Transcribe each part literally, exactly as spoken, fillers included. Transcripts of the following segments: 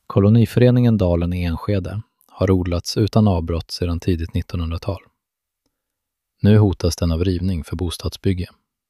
Koloniföreningen Dalen i Enskede har odlats utan avbrott sedan tidigt nittonhundratal. Nu hotas den av rivning för bostadsbygge.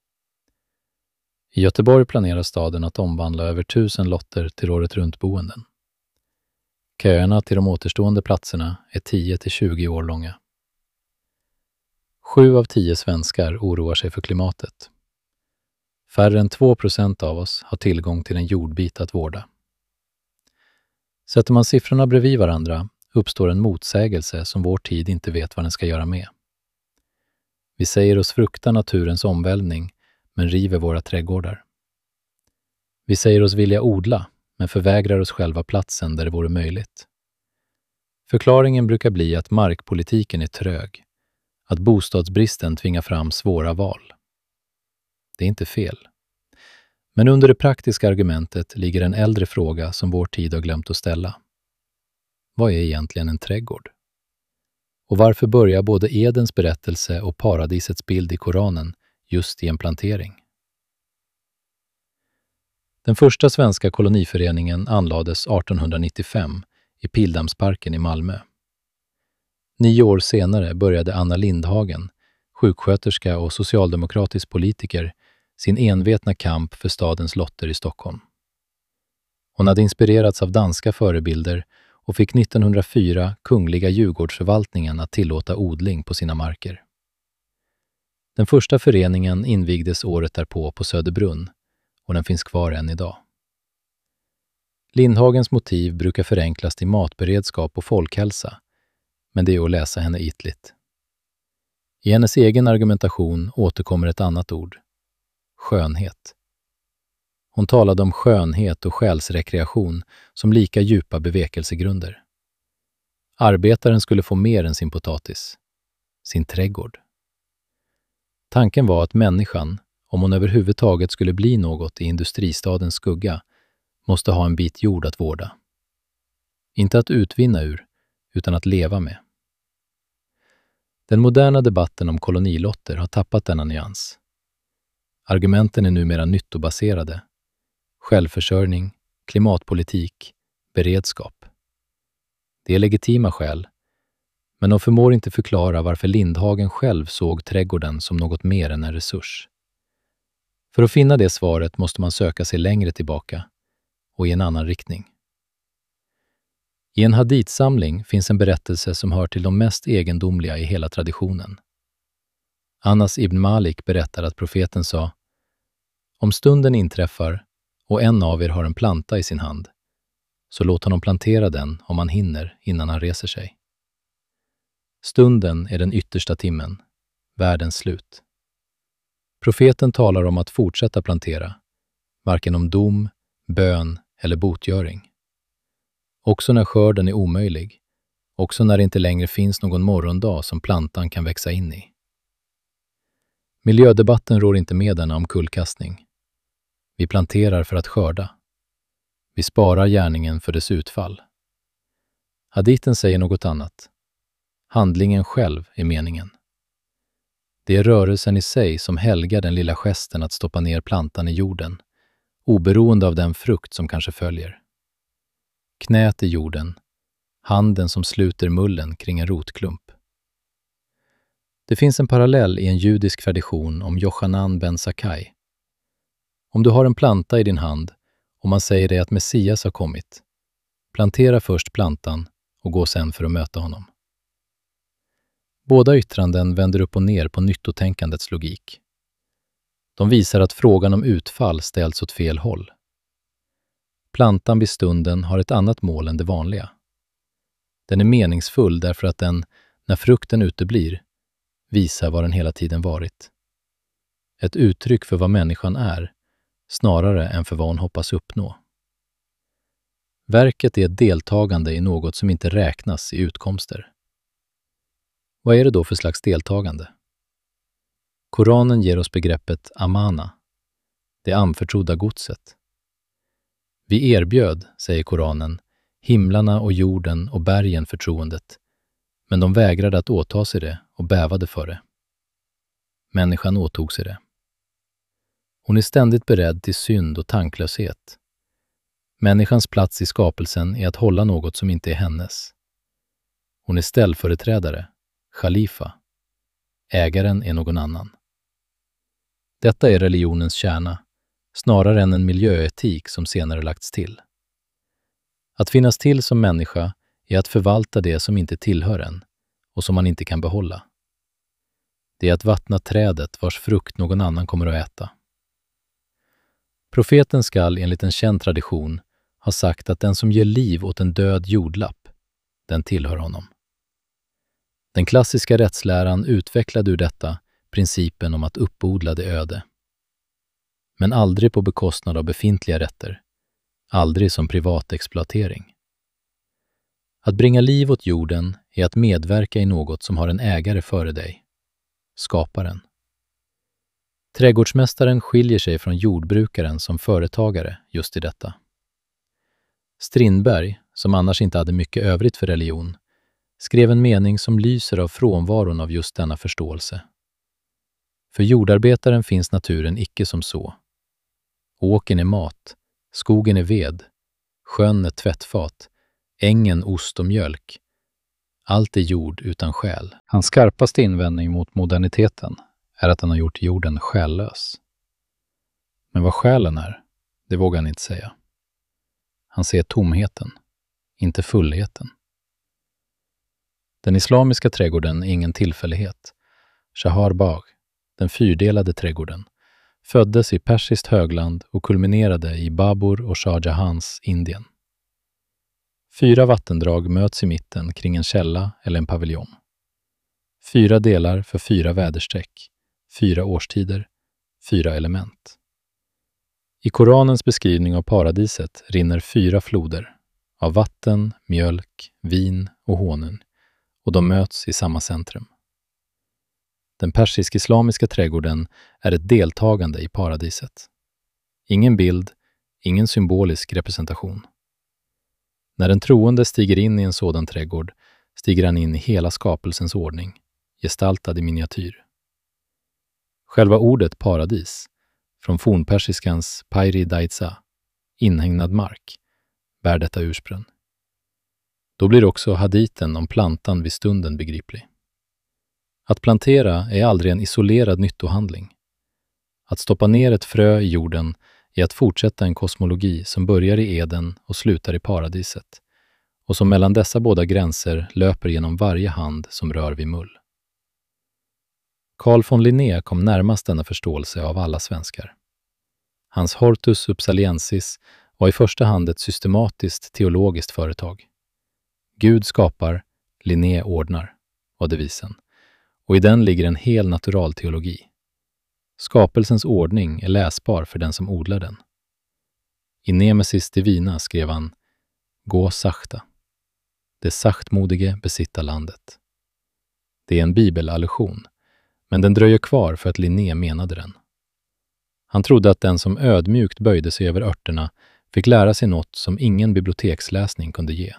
I Göteborg planerar staden att omvandla över tusen lotter till året runt boenden. Köerna till de återstående platserna är tio till tjugo år långa. Sju av tio svenskar oroar sig för klimatet. Färre än två procent av oss har tillgång till en jordbit att vårda. Sätter man siffrorna bredvid varandra uppstår en motsägelse som vår tid inte vet vad den ska göra med. Vi säger oss frukta naturens omvälvning men river våra trädgårdar. Vi säger oss vilja odla men förvägrar oss själva platsen där det vore möjligt. Förklaringen brukar bli att markpolitiken är trög, att bostadsbristen tvingar fram svåra val. Det är inte fel. Men under det praktiska argumentet ligger en äldre fråga som vår tid har glömt att ställa. Vad är egentligen en trädgård? Och varför börjar både Edens berättelse och paradisets bild i Koranen just i en plantering? Den första svenska koloniföreningen anlades artonhundranittiofem i Pildammsparken i Malmö. Nio år senare började Anna Lindhagen, sjuksköterska och socialdemokratisk politiker, sin envetna kamp för stadens lotter i Stockholm. Hon hade inspirerats av danska förebilder och fick nittonhundrafyra Kungliga Djurgårdsförvaltningen att tillåta odling på sina marker. Den första föreningen invigdes året därpå på Söderbrunn och den finns kvar än idag. Lindhagens motiv brukar förenklas till matberedskap och folkhälsa, men det är att läsa henne ytligt. I hennes egen argumentation återkommer ett annat ord: skönhet. Hon talade om skönhet och själsrekreation som lika djupa bevekelsegrunder. Arbetaren skulle få mer än sin potatis, sin trädgård. Tanken var att människan, om hon överhuvudtaget skulle bli något i industristadens skugga, måste ha en bit jord att vårda. Inte att utvinna ur, utan att leva med. Den moderna debatten om kolonilotter har tappat denna nyans. Argumenten är numera nyttobaserade. Självförsörjning, klimatpolitik, beredskap. Det är legitima skäl, men de förmår inte förklara varför Lindhagen själv såg trädgården som något mer än en resurs. För att finna det svaret måste man söka sig längre tillbaka och i en annan riktning. I en hadithsamling finns en berättelse som hör till de mest egendomliga i hela traditionen. Anas ibn Malik berättar att profeten sa: om stunden inträffar och en av er har en planta i sin hand, så låt honom plantera den om han hinner innan han reser sig. Stunden är den yttersta timmen, världens slut. Profeten talar om att fortsätta plantera, varken om dom, bön eller botgöring. Också när skörden är omöjlig, också när det inte längre finns någon morgondag som plantan kan växa in i. Miljödebatten rår inte med denna omkullkastning. Vi planterar för att skörda. Vi sparar gärningen för dess utfall. Haditen säger något annat. Handlingen själv är meningen. Det är rörelsen i sig som helgar den lilla gesten att stoppa ner plantan i jorden, oberoende av den frukt som kanske följer. Knät i jorden, handen som sluter mullen kring en rotklump. Det finns en parallell i en judisk tradition om Jochanan ben Sakai. Om du har en planta i din hand och man säger dig att Messias har kommit, plantera först plantan och gå sen för att möta honom. Båda yttranden vänder upp och ner på nyttotänkandets logik. De visar att frågan om utfall ställs åt fel håll. Plantan vid stunden har ett annat mål än det vanliga. Den är meningsfull därför att den, när frukten uteblir, visar vad den hela tiden varit. Ett uttryck för vad människan är, snarare än för vad hon hoppas uppnå. Verket är ett deltagande i något som inte räknas i utkomster. Vad är det då för slags deltagande? Koranen ger oss begreppet amana, det anförtrodda godset. Vi erbjöd, säger Koranen, himlarna och jorden och bergen förtroendet, men de vägrade att åta sig det och bävade för det. Människan åtog sig det. Hon är ständigt beredd till synd och tanklöshet. Människans plats i skapelsen är att hålla något som inte är hennes. Hon är ställföreträdare, khalifa. Ägaren är någon annan. Detta är religionens kärna, snarare än en miljöetik som senare lagts till. Att finnas till som människa är att förvalta det som inte tillhör en och som man inte kan behålla. Det är att vattna trädet vars frukt någon annan kommer att äta. Profeten skall enligt en känd tradition ha sagt att den som ger liv åt en död jordlapp, den tillhör honom. Den klassiska rättsläran utvecklade ur detta principen om att uppodla det öde. Men aldrig på bekostnad av befintliga rätter, aldrig som privat exploatering. Att bringa liv åt jorden är att medverka i något som har en ägare före dig, skaparen. Trädgårdsmästaren skiljer sig från jordbrukaren som företagare just i detta. Strindberg, som annars inte hade mycket övrigt för religion, skrev en mening som lyser av frånvaron av just denna förståelse. För jordarbetaren finns naturen icke som så. Åkern är mat, skogen är ved, sjön är tvättfat, ängen ost och mjölk. Allt är jord utan själ. Hans skarpaste invändning mot moderniteten är att den har gjort jorden själlös. Men vad själen är, det vågar han inte säga. Han ser tomheten, inte fullheten. Den islamiska trädgården är ingen tillfällighet. Shahar Bagh, den fyrdelade trädgården, föddes i persiskt högland och kulminerade i Babur och Shah Jahans Indien. Fyra vattendrag möts i mitten kring en källa eller en paviljong. Fyra delar för fyra väderstreck, fyra årstider, fyra element. I Koranens beskrivning av paradiset rinner fyra floder av vatten, mjölk, vin och honung, och de möts i samma centrum. Den persisk-islamiska trädgården är ett deltagande i paradiset. Ingen bild, ingen symbolisk representation. När en troende stiger in i en sådan trädgård stiger han in i hela skapelsens ordning, gestaltad i miniatyr. Själva ordet paradis, från fornpersiskans Pairi Daitsa, inhägnad mark, bär detta ursprung. Då blir också haditen om plantan vid stunden begriplig. Att plantera är aldrig en isolerad nyttohandling. Att stoppa ner ett frö i jorden är att fortsätta en kosmologi som börjar i Eden och slutar i paradiset, och som mellan dessa båda gränser löper genom varje hand som rör vid mull. Carl von Linné kom närmast denna förståelse av alla svenskar. Hans Hortus Uppsaliensis var i första hand ett systematiskt teologiskt företag. Gud skapar, Linné ordnar, var devisen, och i den ligger en hel naturalteologi. Skapelsens ordning är läsbar för den som odlar den. I Nemesis Divina skrev han: gå sakta. Det saktmodige besitta landet. Det är en bibelallusion, men den dröjer kvar för att Linné menade den. Han trodde att den som ödmjukt böjde sig över örterna fick lära sig något som ingen biblioteksläsning kunde ge.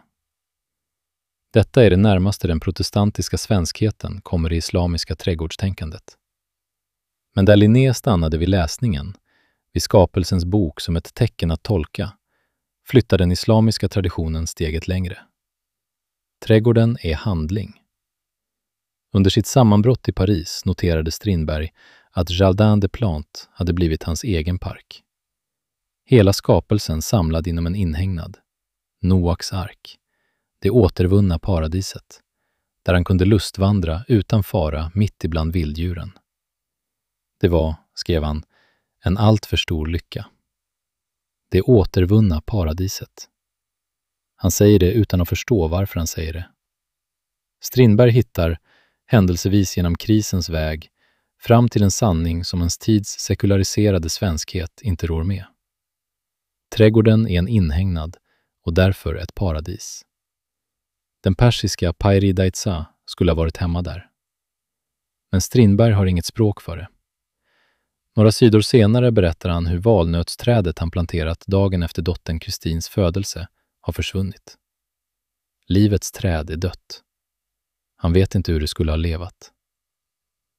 Detta är det närmaste den protestantiska svenskheten kommer i islamiska trädgårdstänkandet. Men där Linné stannade vid läsningen, vid skapelsens bok som ett tecken att tolka, flyttar den islamiska traditionen steget längre. Trädgården är handling. Under sitt sammanbrott i Paris noterade Strindberg att Jardin des Plantes hade blivit hans egen park. Hela skapelsen samlad inom en inhägnad, Noaks ark, det återvunna paradiset, där han kunde lustvandra utan fara mitt ibland vilddjuren. Det var, skrev han, en allt för stor lycka. Det återvunna paradiset. Han säger det utan att förstå varför han säger det. Strindberg hittar, händelsevis genom krisens väg, fram till en sanning som ens tids sekulariserade svenskhet inte rår med. Trädgården är en inhägnad och därför ett paradis. Den persiska Pairi Daitsa skulle ha varit hemma där. Men Strindberg har inget språk för det. Några sidor senare berättar han hur valnötsträdet han planterat dagen efter dottern Kristins födelse har försvunnit. Livets träd är dött. Han vet inte hur det skulle ha levat.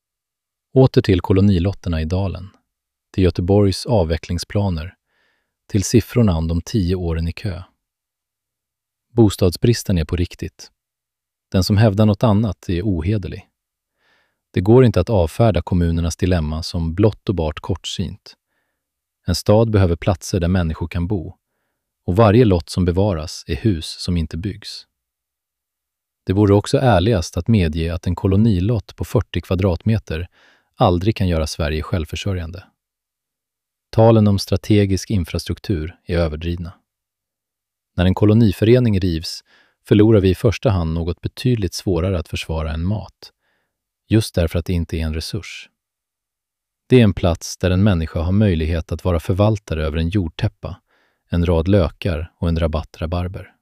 Åter till kolonilotterna i dalen, till Göteborgs avvecklingsplaner, till siffrorna om de tio åren i kö. Bostadsbristen är på riktigt. Den som hävdar något annat är ohederlig. Det går inte att avfärda kommunernas dilemma som blott och bart kortsynt. En stad behöver platser där människor kan bo, och varje lott som bevaras är hus som inte byggs. Det vore också ärligast att medge att en kolonilott på fyrtio kvadratmeter aldrig kan göra Sverige självförsörjande. Talen om strategisk infrastruktur är överdrivna. När en koloniförening rivs förlorar vi i första hand något betydligt svårare att försvara än mat, just därför att det inte är en resurs. Det är en plats där en människa har möjlighet att vara förvaltare över en jordtäppa, en rad lökar och en rabatt rabarber.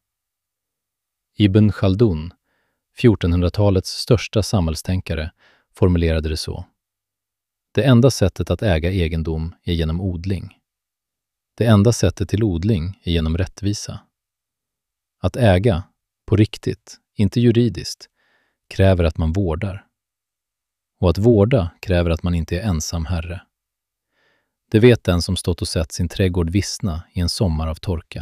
Ibn Khaldun, fjortonhundratalets största samhällstänkare, formulerade det så: det enda sättet att äga egendom är genom odling. Det enda sättet till odling är genom rättvisa. Att äga, på riktigt, inte juridiskt, kräver att man vårdar. Och att vårda kräver att man inte är ensam herre. Det vet den som stått och sett sin trädgård vissna i en sommar av torka.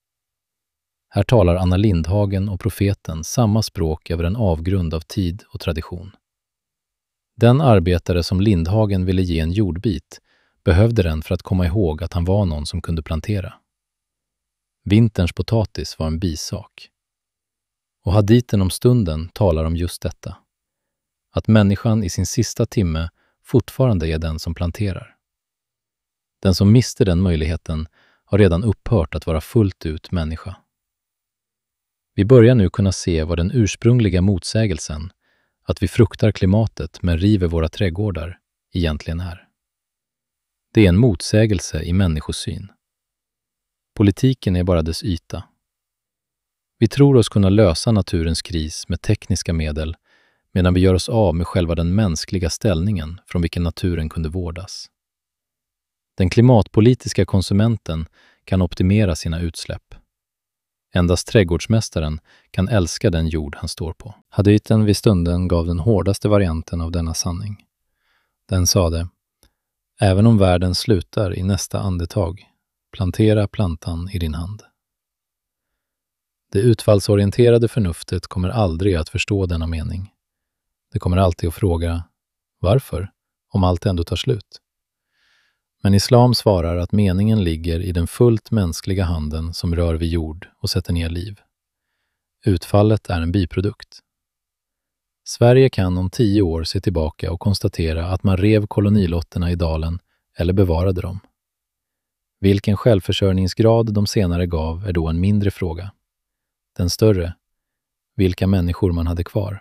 Här talar Anna Lindhagen och profeten samma språk över en avgrund av tid och tradition. Den arbetare som Lindhagen ville ge en jordbit behövde den för att komma ihåg att han var någon som kunde plantera. Vinterns potatis var en bisak. Och haditen om stunden talar om just detta. Att människan i sin sista timme fortfarande är den som planterar. Den som mister den möjligheten har redan upphört att vara fullt ut människa. Vi börjar nu kunna se vad den ursprungliga motsägelsen, att vi fruktar klimatet men river våra trädgårdar, egentligen är. Det är en motsägelse i människosyn. Politiken är bara dess yta. Vi tror oss kunna lösa naturens kris med tekniska medel medan vi gör oss av med själva den mänskliga ställningen från vilken naturen kunde vårdas. Den klimatpolitiska konsumenten kan optimera sina utsläpp. Endast trädgårdsmästaren kan älska den jord han står på. Haditen vid stunden gav den hårdaste varianten av denna sanning. Den sade: även om världen slutar i nästa andetag, plantera plantan i din hand. Det utfallsorienterade förnuftet kommer aldrig att förstå denna mening. Det kommer alltid att fråga: varför, om allt ändå tar slut? Men islam svarar att meningen ligger i den fullt mänskliga handen som rör vid jord och sätter ner liv. Utfallet är en biprodukt. Sverige kan om tio år se tillbaka och konstatera att man rev kolonilotterna i dalen eller bevarade dem. Vilken självförsörjningsgrad de senare gav är då en mindre fråga. Den större, vilka människor man hade kvar.